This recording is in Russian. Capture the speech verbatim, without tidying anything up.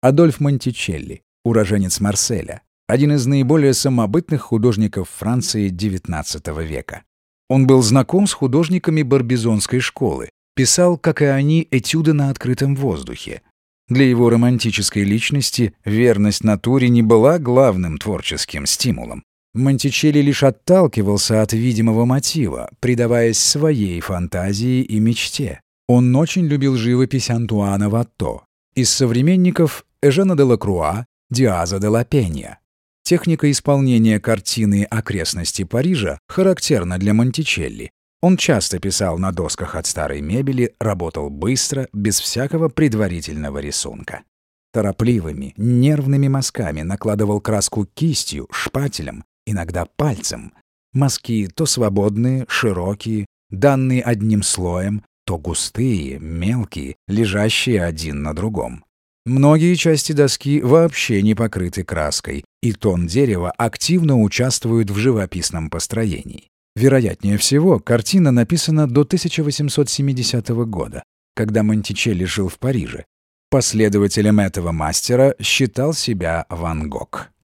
Адольф Монтичелли, уроженец Марселя, один из наиболее самобытных художников Франции девятнадцатого века. Он был знаком с художниками барбизонской школы, писал, как и они, этюды на открытом воздухе. Для его романтической личности верность натуре не была главным творческим стимулом. Монтичелли лишь отталкивался от видимого мотива, предаваясь своей фантазии и мечте. Он очень любил живопись Антуана Ватто. Из современников Эжена де Лакруа, Диаза де ла Пенья. Техника исполнения картины «Окрестности Парижа» характерна для Монтичелли. Он часто писал на досках от старой мебели, работал быстро, без всякого предварительного рисунка. Торопливыми, нервными мазками накладывал краску кистью, шпателем, иногда пальцем. Мазки то свободные, широкие, данные одним слоем, то густые, мелкие, лежащие один на другом. Многие части доски вообще не покрыты краской, и тон дерева активно участвует в живописном построении. Вероятнее всего, картина написана до тысяча восемьсот семидесятого года, когда Монтичелли жил в Париже. Последователем этого мастера считал себя Ван Гог.